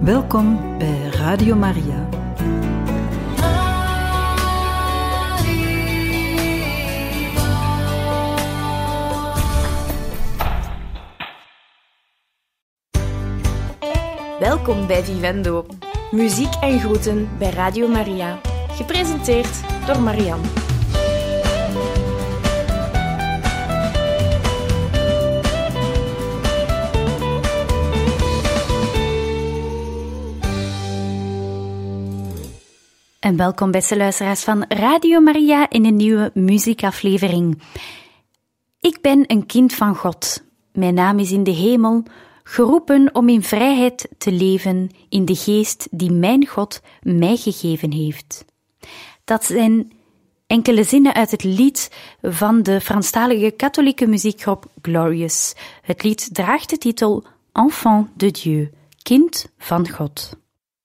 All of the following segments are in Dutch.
Welkom bij Radio Maria. Welkom bij Vivendo. Muziek en groeten bij Radio Maria. Gepresenteerd door Marianne. En welkom beste luisteraars van Radio Maria in een nieuwe muziekaflevering. Ik ben een kind van God. Mijn naam is in de hemel, geroepen om in vrijheid te leven in de geest die mijn God mij gegeven heeft. Dat zijn enkele zinnen uit het lied van de Franstalige katholieke muziekgroep Glorious. Het lied draagt de titel Enfant de Dieu, kind van God.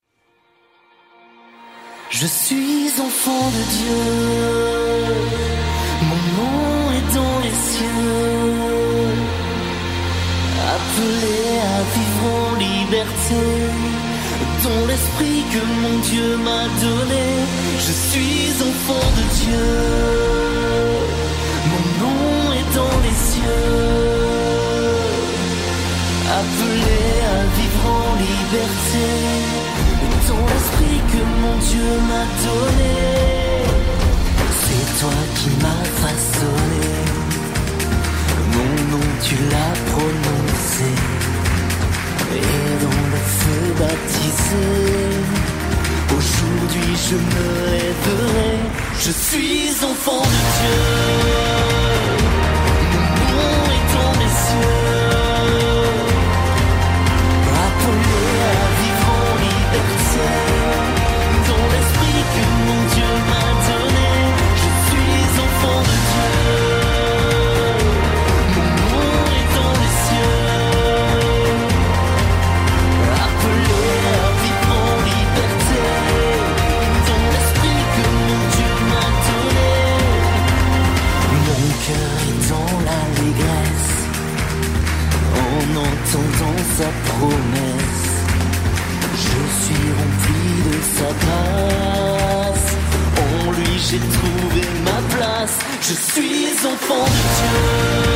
Je suis enfant de Dieu, mon nom est dans les cieux, appelé à vivre en liberté, dans l'esprit que mon Dieu m'a donné. Je suis enfant de Dieu, mon nom est dans les cieux, appelé à vivre en liberté, dans l'esprit que mon Dieu m'a donné. C'est toi qui m'as façonné, mon nom tu l'as prononcé, et dans le feu baptisé, aujourd'hui je me lèverai. Je suis enfant de Dieu, mon nom est dans les cieux, appelé à vivre en liberté, dans l'esprit que mon Dieu m'a donné. Je suis enfant de Dieu, mon nom est dans les cieux, appelé à vivre en liberté, dans l'esprit que mon Dieu m'a donné. Mon cœur est dans l'allégresse, en entendant sa promesse. Je suis rempli de sa grâce, en lui j'ai trouvé ma place. Je suis enfant de Dieu,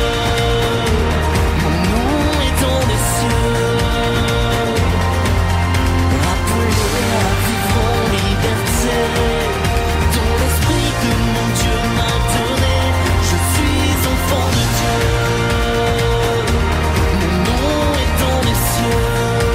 mon nom est dans les cieux, appelé à vivre en liberté, dans l'esprit que mon Dieu m'a donné. Je suis enfant de Dieu, mon nom est dans les cieux,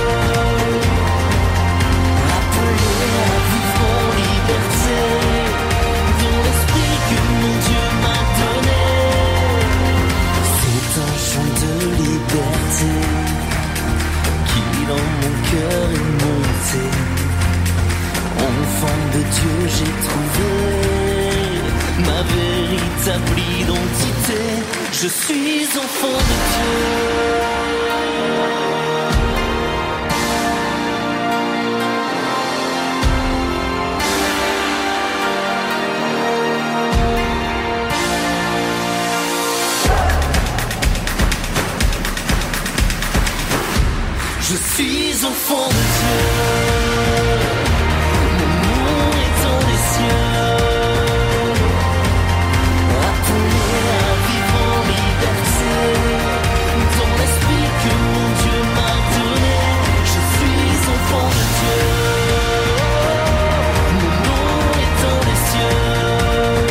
enfant de Dieu, j'ai trouvé ma véritable identité. Je suis enfant de Dieu. Je suis enfant de Dieu, mon nom est dans les cieux, appelé à vivre en liberté, dans l'esprit que mon Dieu m'a donné. Je suis enfant de Dieu, mon nom est dans les cieux,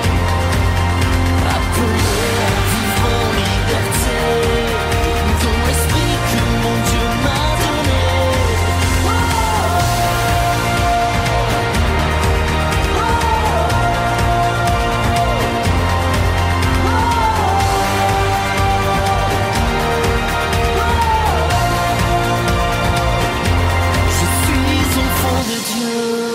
appelé à vivre en liberté, dans l'esprit que mon Dieu m'a donné. Je suis enfant de Dieu.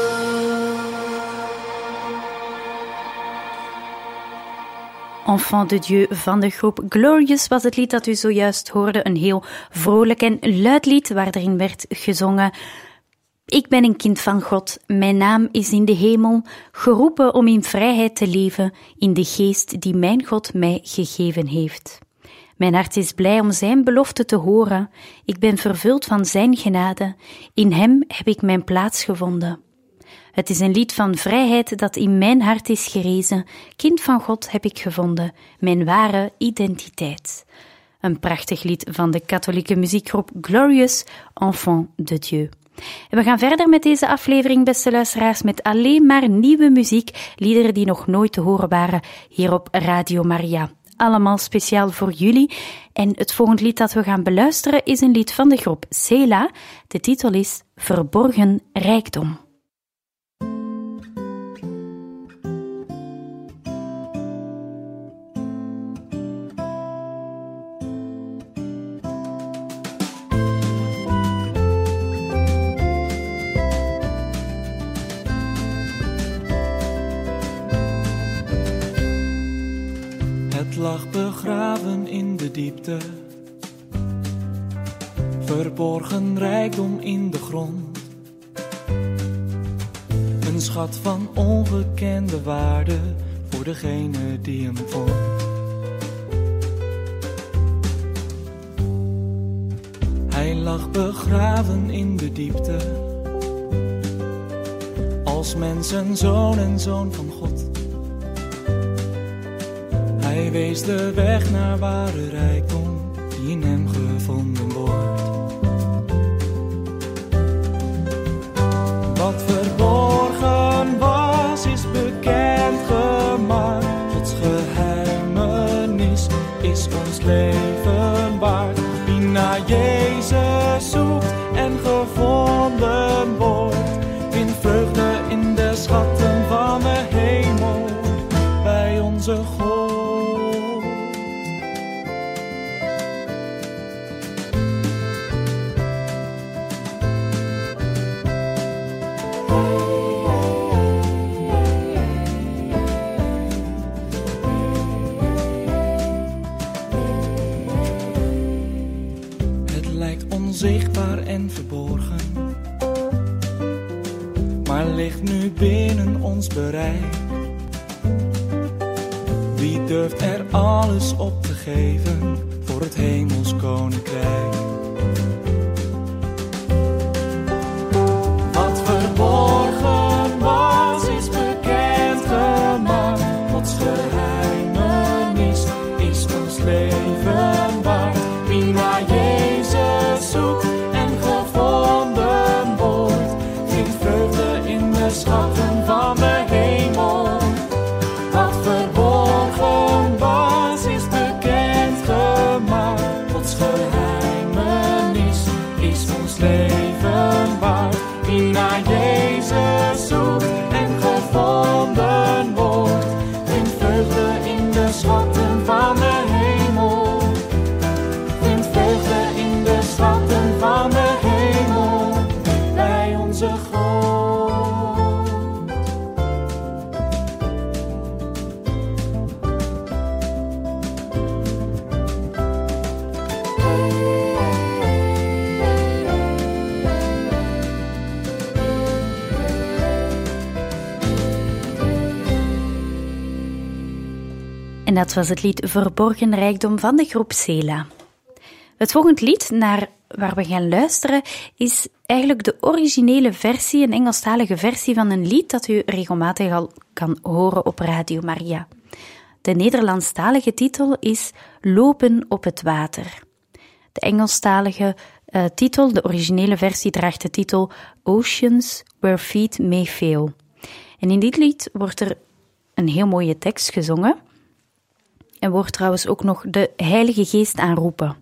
Enfant de Dieu van de groep Glorious was het lied dat u zojuist hoorde. Een heel vrolijk en luid lied waar erin werd gezongen: Ik ben een kind van God, mijn naam is in de hemel, geroepen om in vrijheid te leven in de geest die mijn God mij gegeven heeft. Mijn hart is blij om zijn belofte te horen. Ik ben vervuld van zijn genade. In hem heb ik mijn plaats gevonden. Het is een lied van vrijheid dat in mijn hart is gerezen. Kind van God heb ik gevonden, mijn ware identiteit. Een prachtig lied van de katholieke muziekgroep Glorious Enfant de Dieu. En we gaan verder met deze aflevering, beste luisteraars, met alleen maar nieuwe muziek, liederen die nog nooit te horen waren hier op Radio Maria. Allemaal speciaal voor jullie. En het volgende lied dat we gaan beluisteren is een lied van de groep Sela. De titel is Verborgen Rijkdom. Het lag begraven in de diepte, verborgen rijkdom in de grond. Een schat van ongekende waarde voor degene die hem vond. Hij lag begraven in de diepte, als mensenzoon en zoon van God. Hij wees de weg naar ware rijkdom die in hem gevonden wordt. Wat verborgen was, is bekend gemaakt. Gods geheimenis is ons leven waard. Wie naar Jezus zoekt en gevonden wordt, vindt vreugde in de schatten van de hemel bij onze God. Onzichtbaar en verborgen, maar ligt nu binnen ons bereik. Wie durft er alles op te geven voor het hemels koninkrijk? Wat verborgen was, is bekend gemaakt. Gods geheimenis is ons leven waard. Wie naar Jezus zoekt en gevonden wordt, vindt vreugde in de schatten van de hemel. Wat verborgen was, is bekend gemaakt. Gods geheimenis is ons leven waard. Wie naar Jezus zoekt en gevonden wordt, vindt vreugde in de schatten van de hemel. Vindt vreugde in de schatten van de hemel bij onze God. En dat was het lied Verborgen Rijkdom van de groep Sela. Het volgende lied naar waar we gaan luisteren is eigenlijk de originele versie, een Engelstalige versie van een lied dat u regelmatig al kan horen op Radio Maria. De Nederlandstalige titel is Lopen op het water. De Engelstalige titel, de originele versie, draagt de titel Oceans Where Feet May Fail. En in dit lied wordt er een heel mooie tekst gezongen en wordt trouwens ook nog de Heilige Geest aanroepen.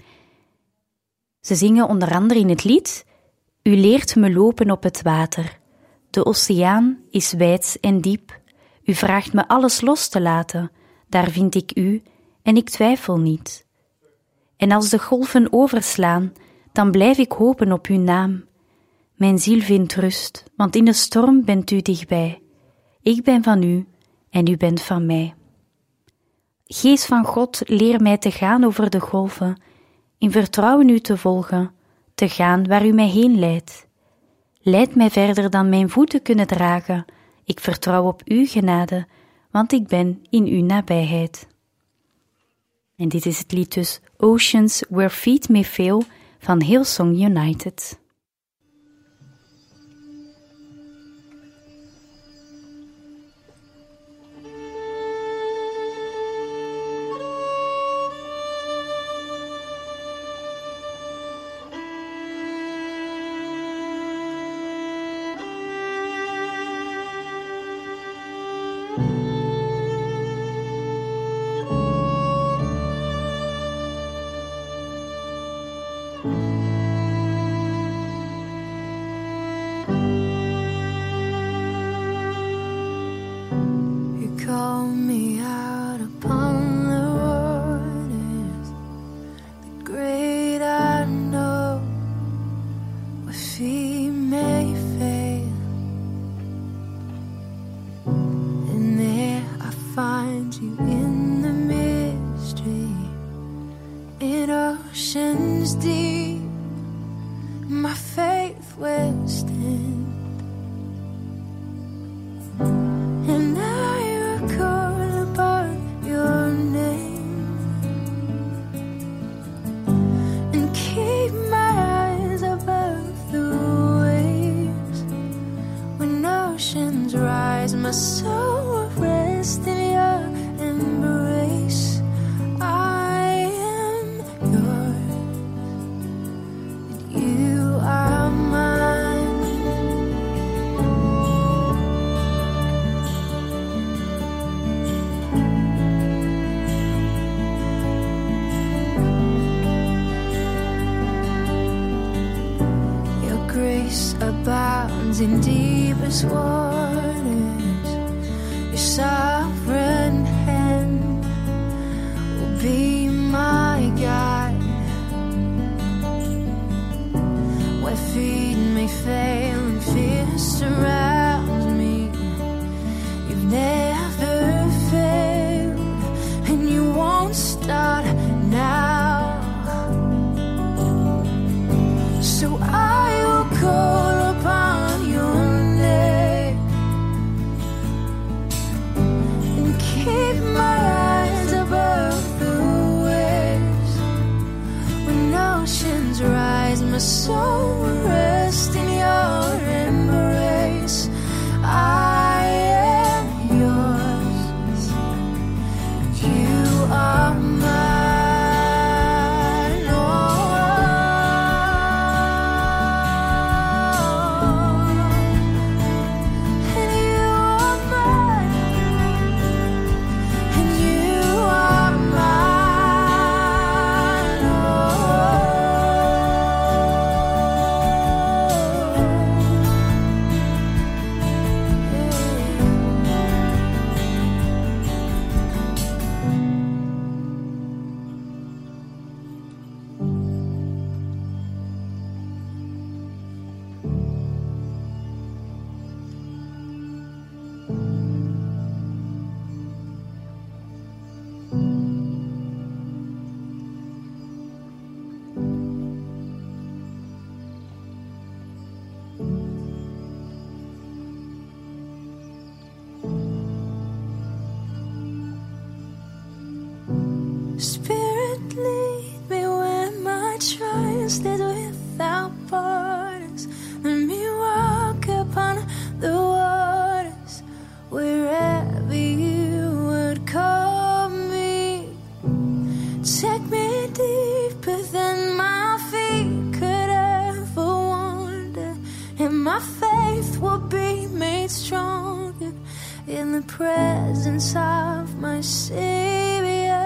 Ze zingen onder andere in het lied: U leert me lopen op het water. De oceaan is wijd en diep. U vraagt me alles los te laten. Daar vind ik u en ik twijfel niet. En als de golven overslaan, dan blijf ik hopen op uw naam. Mijn ziel vindt rust, want in de storm bent u dichtbij. Ik ben van u en u bent van mij. Geest van God, leer mij te gaan over de golven, in vertrouwen u te volgen, te gaan waar u mij heen leidt. Leid mij verder dan mijn voeten kunnen dragen. Ik vertrouw op uw genade, want ik ben in uw nabijheid. En dit is het lied dus Oceans Where Feet May Fail van Hillsong United. In deepest waters, your sovereign hand will be my guide. Where feet may fail and fear surrounds me, you've never failed and you won't start now. So I will call upon keep my eyes above the waves. When oceans rise, my soul will rest in your embrace. I am yours, you are mine. Spirit, lead me where my trust is without borders. Let me walk upon the waters wherever you would call me. Take me deeper than my feet could ever wander, and my faith will be made stronger in the presence of my Savior.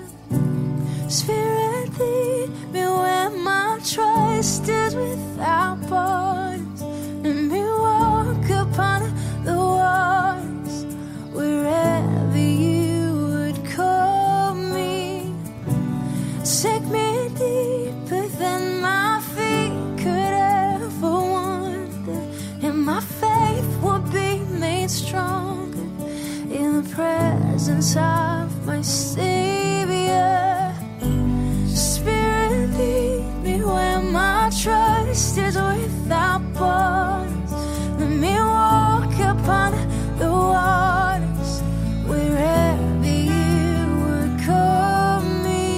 Spirit, lead me where my trust is without borders. Let me walk upon the waters wherever you would call me. Take me deeper than my feet could ever wander, and my faith will be made stronger in the presence of my Savior. Spirit, lead me where my trust is without borders. Let me walk upon the waters wherever you would call me.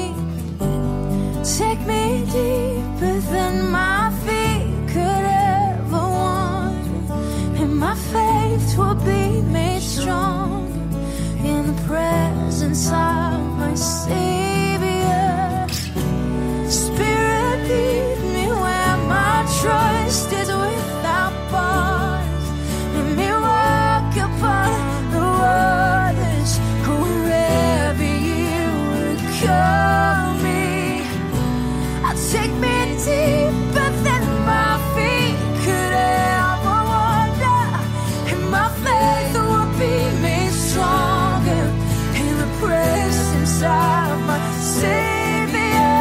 Take me deeper than my feet could ever wander, and my faith will be made strong in the presence of my Savior. Spirit, lead me where my trust is without borders. Let me walk upon the waters wherever you would call me. Take me deeper than my feet could ever wander, and my faith will be made stronger in the presence of my Savior.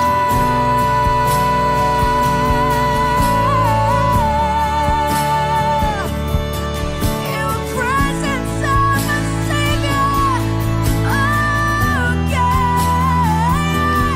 In the presence of my Savior. Oh, yeah.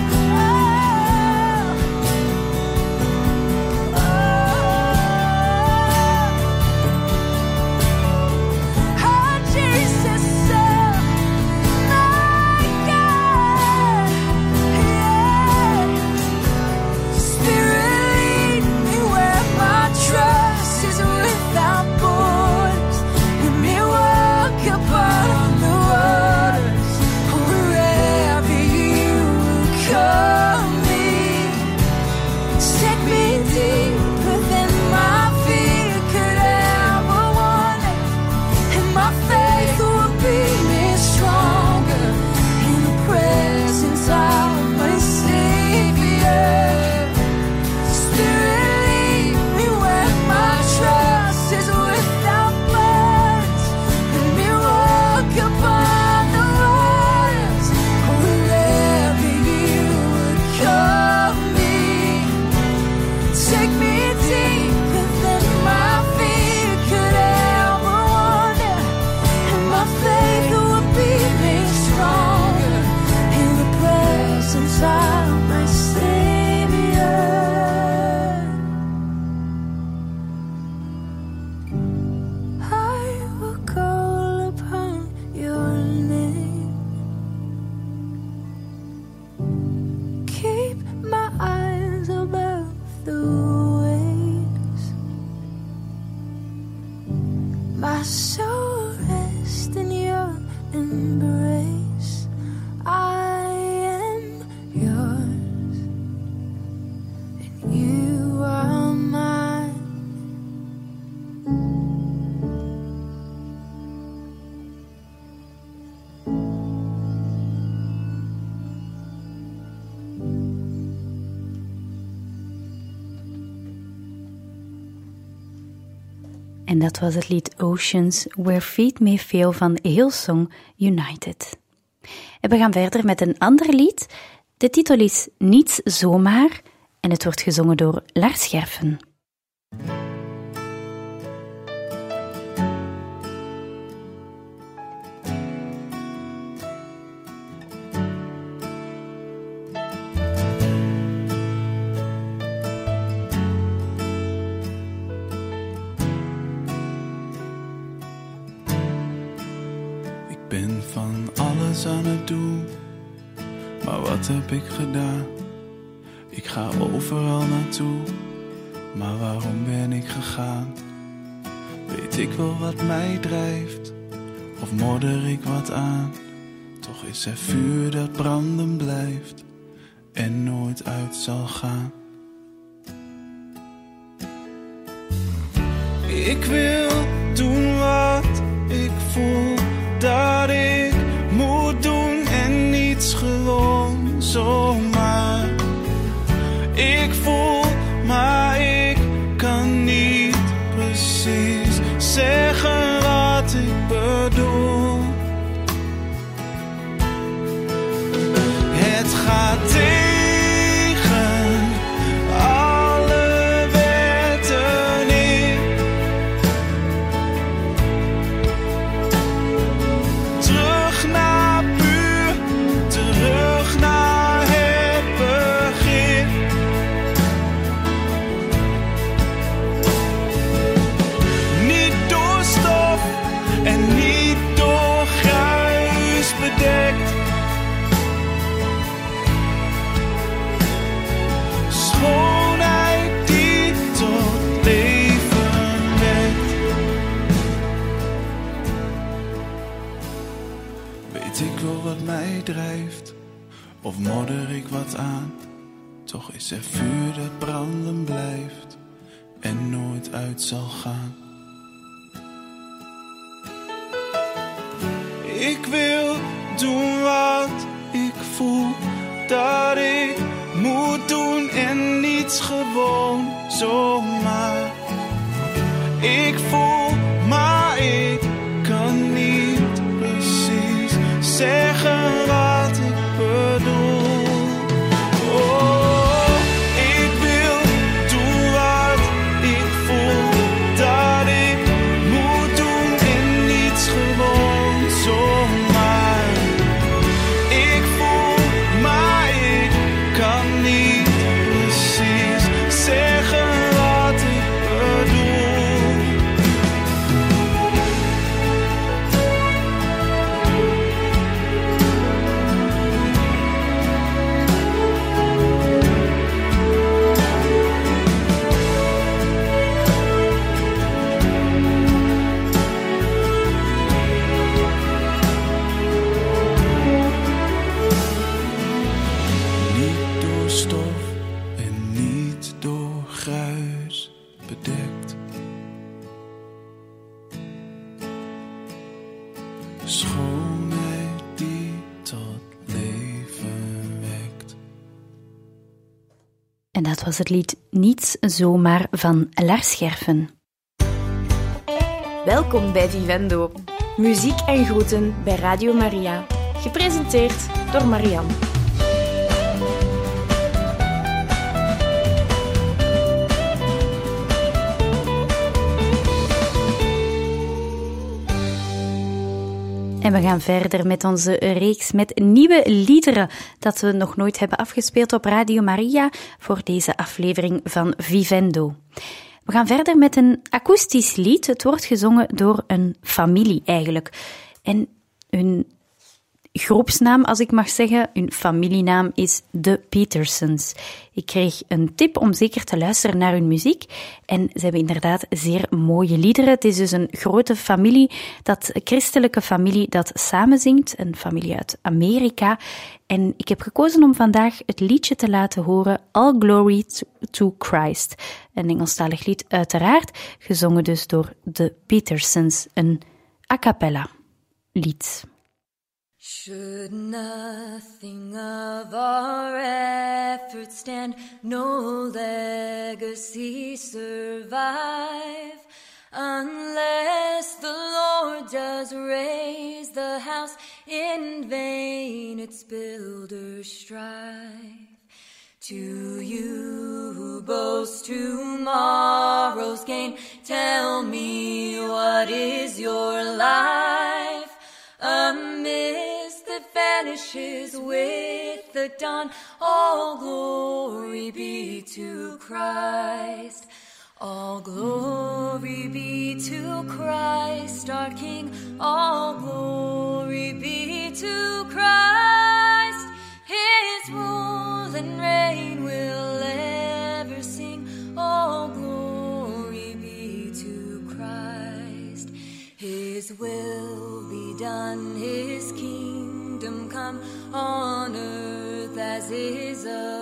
En dat was het lied Oceans, Where Feet May Fail van Hillsong United. En we gaan verder met een ander lied. De titel is Niets Zomaar en het wordt gezongen door Lars Scherfen. Ik ben van alles aan het doen, maar wat heb ik gedaan? Ik ga overal naartoe, maar waarom ben ik gegaan? Weet ik wel wat mij drijft, of modder ik wat aan? Toch is er vuur dat branden blijft en nooit uit zal gaan. Ik wil doen wat ik voel dat ik moet doen en niets gewoon zomaar. Ik voel, maar ik kan niet precies zeggen wat ik bedoel. Het gaat tegen alle wetten in. drijft, of modder ik wat aan. Toch is er vuur dat branden blijft en nooit uit zal gaan. Ik wil doen wat ik voel dat ik moet doen en niets gewoon zomaar. Ik voel, maar ik kan niet precies zeggen wat ik bedoel. Oh, ik wil doen wat ik voel dat ik moet doen en niets gewoon zomaar. Ik voel, maar ik kan niet precies zeggen wat ik bedoel. Niet door stof en niet door gruis bedekt. Schoonheid die tot leven wekt. En dat was het lied Niets Zomaar van Lars Scherfen. Welkom bij Vivendo. Muziek en groeten bij Radio Maria. Gepresenteerd door Marianne. En we gaan verder met onze reeks met nieuwe liederen dat we nog nooit hebben afgespeeld op Radio Maria voor deze aflevering van Vivendo. We gaan verder met een akoestisch lied. Het wordt gezongen door een familie eigenlijk. En hun groepsnaam, als ik mag zeggen, hun familienaam is The Petersons. Ik kreeg een tip om zeker te luisteren naar hun muziek. En ze hebben inderdaad zeer mooie liederen. Het is dus een grote familie, een christelijke familie dat samenzingt. Een familie uit Amerika. En ik heb gekozen om vandaag het liedje te laten horen All Glory to Christ. Een Engelstalig lied uiteraard, gezongen dus door The Petersons. Een a cappella lied. Should nothing of our efforts stand, no legacy survive, unless the Lord does raise the house, in vain its builders strive. To you who boast tomorrow's gain, tell me, what is your life? A mist that vanishes with the dawn. All glory be to Christ. All glory be to Christ our King. All glory be to Christ. His rule and reign will ever sing. All glory be to Christ. His will be done, His kingdom come, on earth as is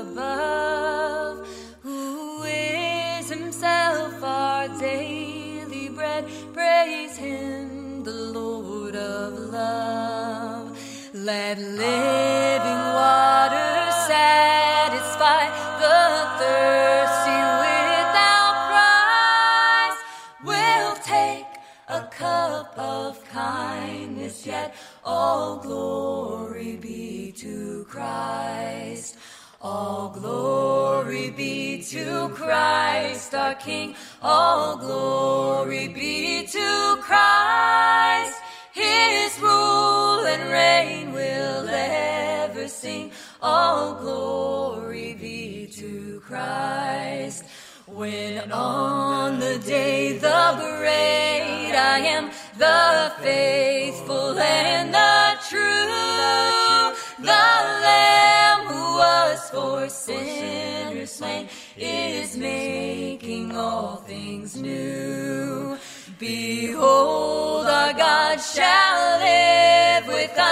above. Who is Himself our daily bread? Praise Him, the Lord of love. Let living water satisfy the thirsty without price. We'll take a cup of kindness, yet all glory be to Christ. All glory be to Christ our King. All glory be to Christ. His rule and reign will ever sing. All glory be to Christ. When on the day the great I am, the faithful and the true, the Lamb who was for sinners slain is making all things new. Behold, our God shall live with us,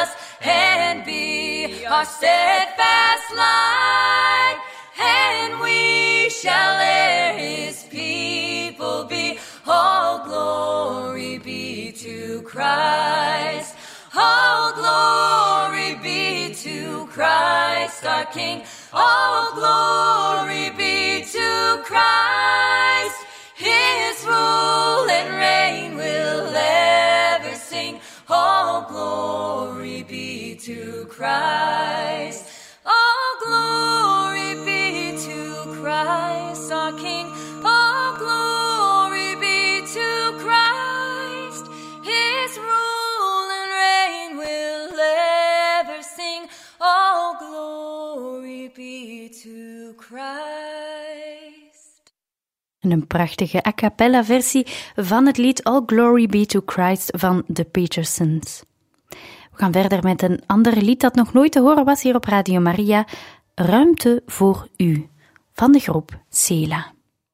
and be our steadfast light, and we shall ere his people be. All glory be to Christ. All glory be to Christ our King. All glory be to Christ. His rule and reign will ever sing. All glory be to Christ. All glory be to Christ our King. All glory be to Christ. His rule and reign will ever sing. All glory be to Christ. Een prachtige a cappella versie van het lied All Glory Be to Christ van The Petersons. We gaan verder met een ander lied dat nog nooit te horen was hier op Radio Maria. Ruimte voor u, van de groep Sela.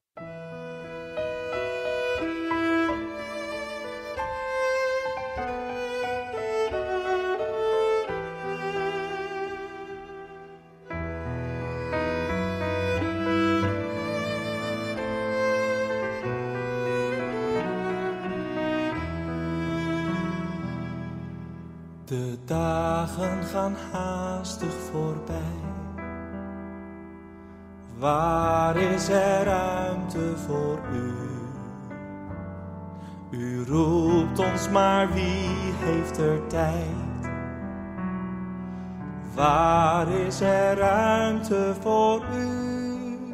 De dagen gaan haastig voorbij. Waar is er ruimte voor u? U roept ons, maar wie heeft er tijd? Waar is er ruimte voor u?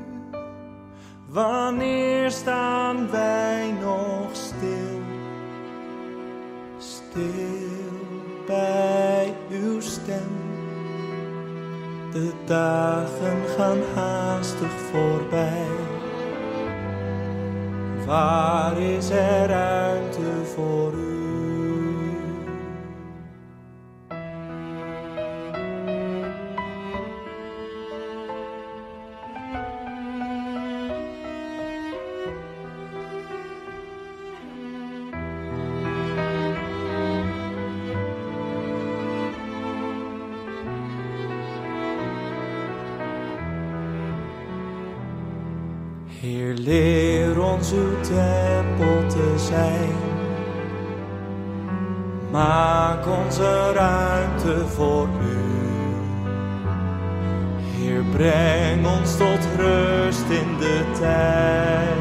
Wanneer staan wij nog stil? Stil bij uw stem. De dagen gaan haastig voorbij. Waar is er ruimte voor u? Heer, leer ons uw tempel te zijn. Maak ons een ruimte voor u. Heer, breng ons tot rust in de tijd.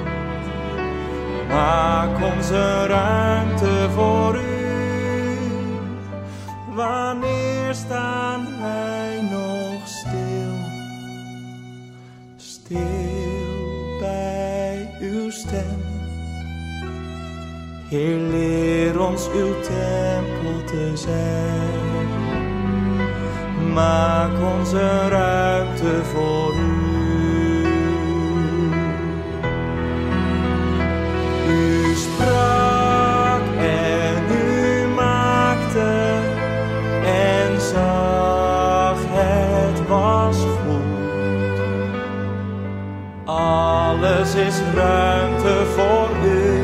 Maak ons een ruimte voor u. Wanneer staan wij nog stil? Stil bij uw stem. Heer, leer ons uw tempel te zijn. Maak ons een ruimte voor u. U sprak en u maakte en zag het was goed. Alles is ruimte voor u.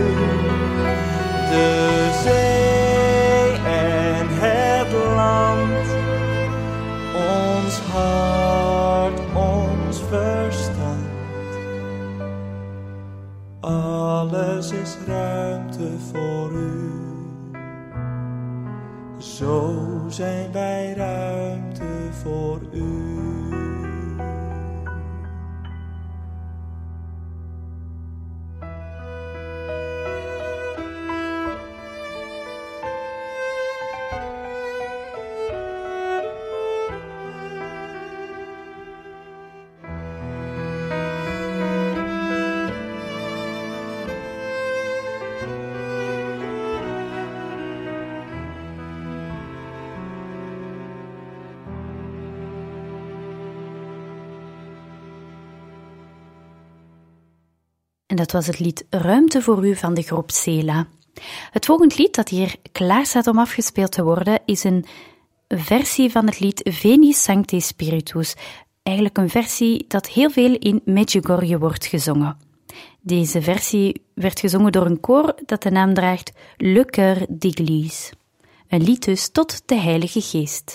De zee en het land, ons hart, ons verstand. Alles is ruimte voor u. Zo zijn wij ruimte voor u. En dat was het lied Ruimte voor u van de groep Sela. Het volgende lied dat hier klaar staat om afgespeeld te worden is een versie van het lied Veni Sancte Spiritus. Eigenlijk een versie dat heel veel in Medjugorje wordt gezongen. Deze versie werd gezongen door een koor dat de naam draagt Le Chœur d'Église. Een lied dus tot de Heilige Geest.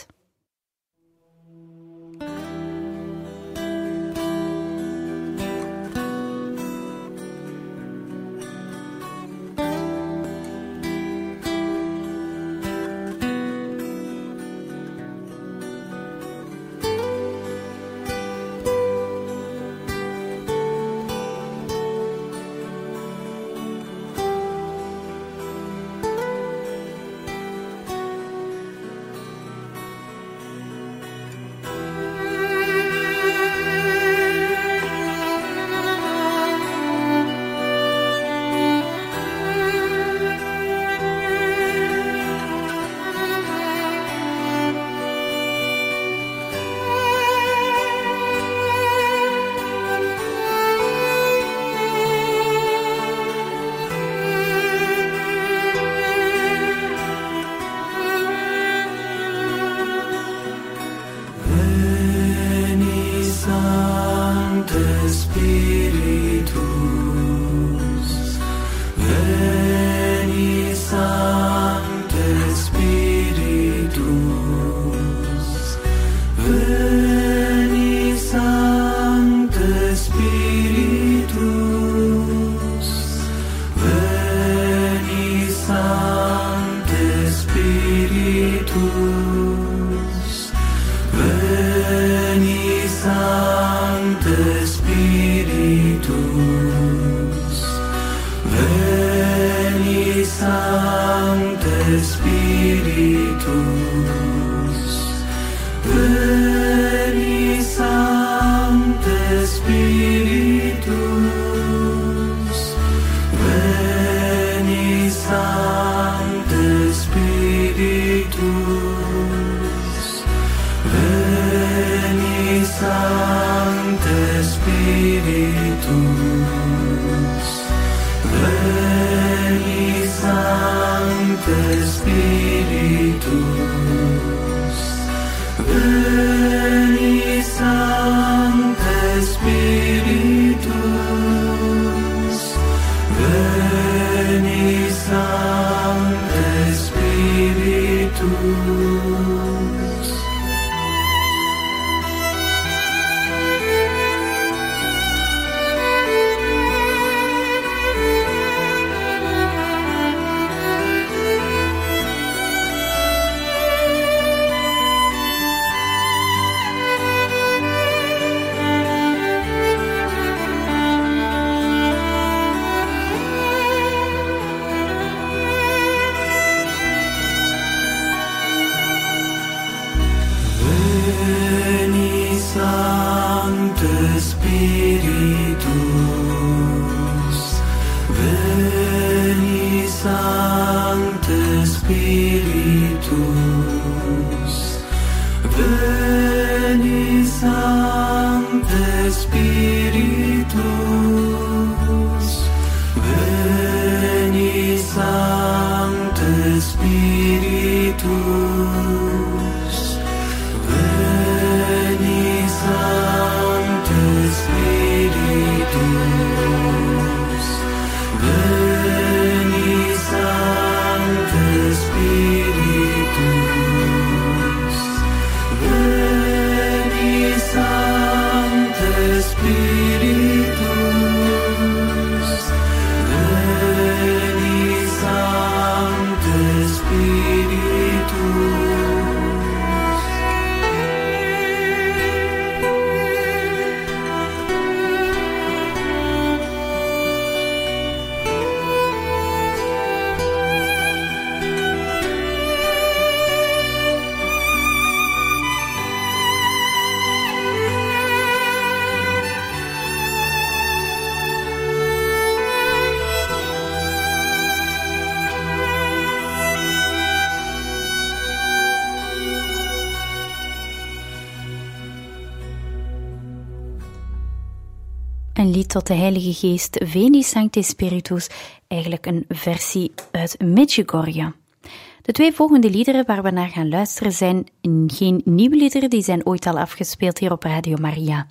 Een lied tot de Heilige Geest, Veni Sancte Spiritus, eigenlijk een versie uit Medjugorje. De twee volgende liederen waar we naar gaan luisteren zijn geen nieuwe liederen, die zijn ooit al afgespeeld hier op Radio Maria.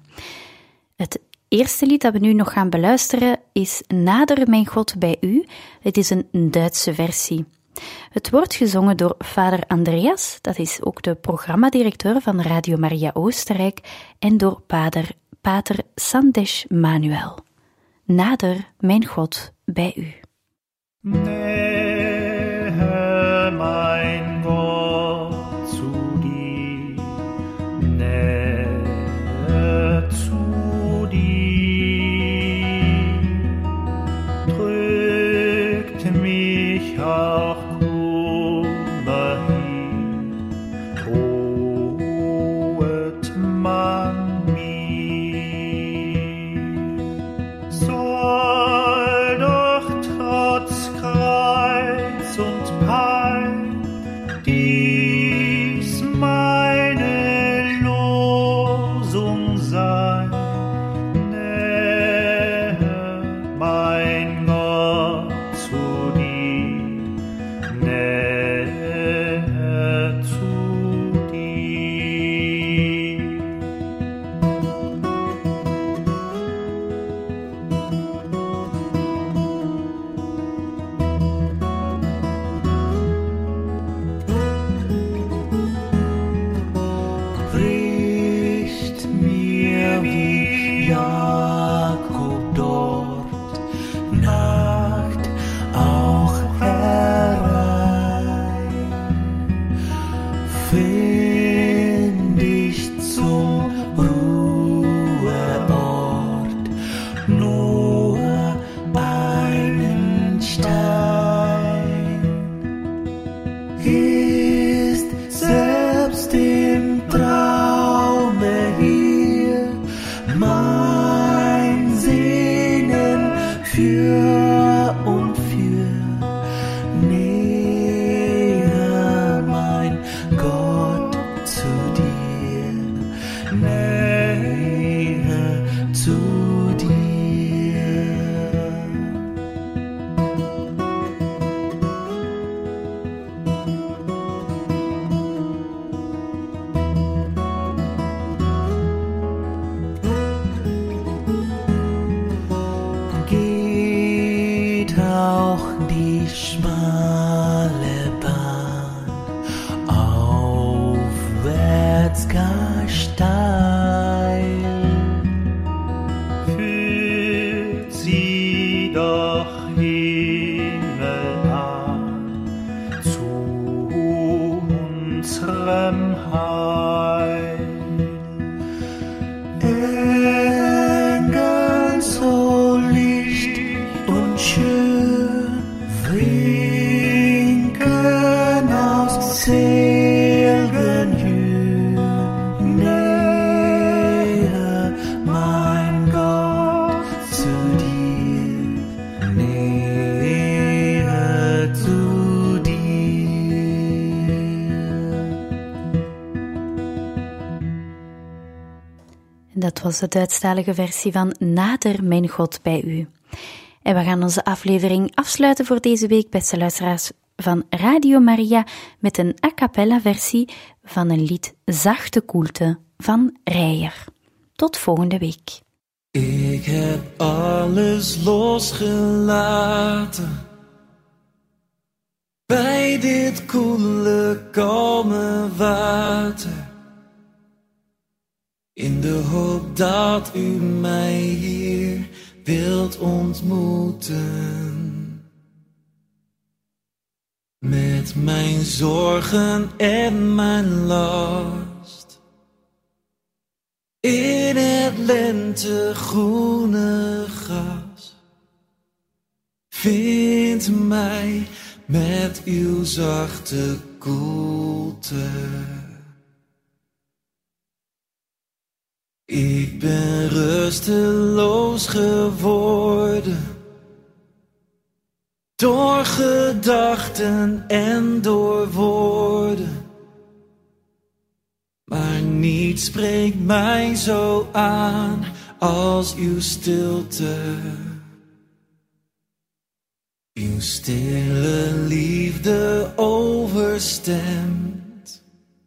Het eerste lied dat we nu nog gaan beluisteren is Nader mijn God bij u. Het is een Duitse versie. Het wordt gezongen door vader Andreas, dat is ook de programmadirecteur van Radio Maria Oostenrijk, en door pater Sandesh Manuel. Nader, mijn God, bij u. Nähe, mein Gott, zu dir, Nähe zu dir, drückt mich auch Kummer hin, drohet man mir, soll doch trotz Kreuz und Pein dies meine Losung sein. Nähe, mein Gott, zu dir, Nähe zu dir. Bricht mir wie Jakob dort Nacht auch herein, find ich zum Ruheort nur einen Stein. Ist selbst im Traume hier mein Sehnen für und für Nähe, mein Gott, zu dir, Nähe zu dir. Geht auch die schmale Bahn aufwärts gar steil, führt sie doch himmelan zu unserem Heil. Engel so licht und schön winken aus Seelenhöhen. Nähe, mein Gott, zu dir, Nähe zu dir. En dat was de Duitsstalige versie van Nader, mijn God, bij u. En we gaan onze aflevering afsluiten voor deze week, beste luisteraars van Radio Maria, met een a cappella versie van een lied Zachte Koelte van Reijer. Tot volgende week. Ik heb alles losgelaten bij dit koele, kalme water, in de hoop dat u mij hier wilt ontmoeten. Met mijn zorgen en mijn last, in het lentegroene gras. Vind mij met uw zachte koelte. Ik ben rusteloos geworden door gedachten en door woorden. Maar niets spreekt mij zo aan als uw stilte. Uw stille liefde overstemt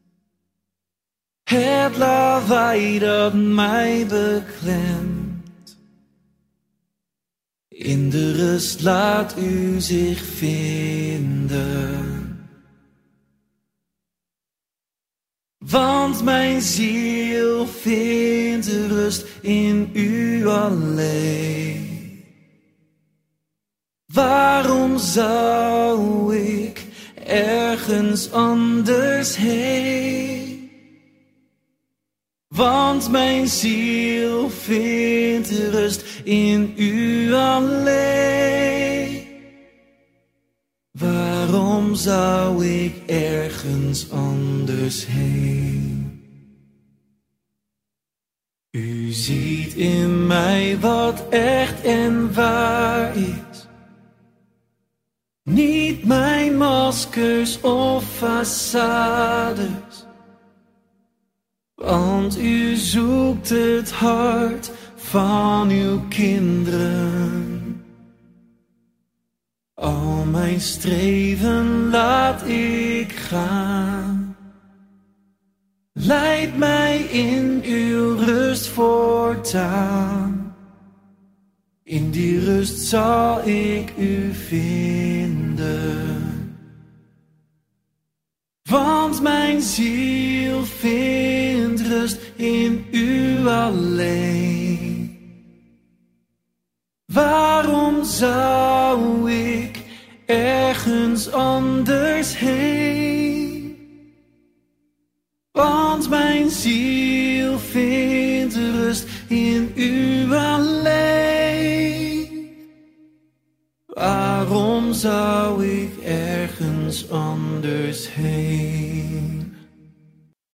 het lawaai dat mij beklemt. In de rust laat u zich vinden. Want mijn ziel vindt rust in u alleen. Waarom zou ik ergens anders heen? Want mijn ziel vindt rust in u alleen. Waarom zou ik ergens anders heen? U ziet in mij wat echt en waar is. Niet mijn maskers of façades. Want u zoekt het hart van uw kinderen. Al mijn streven laat ik gaan. Leid mij in uw rust voortaan. In die rust zal ik u vinden. Want mijn ziel vindt rust in u alleen. Waarom zou ik ergens anders heen? Want mijn ziel vindt rust in u alleen. Waarom zou ik ergens anders heen?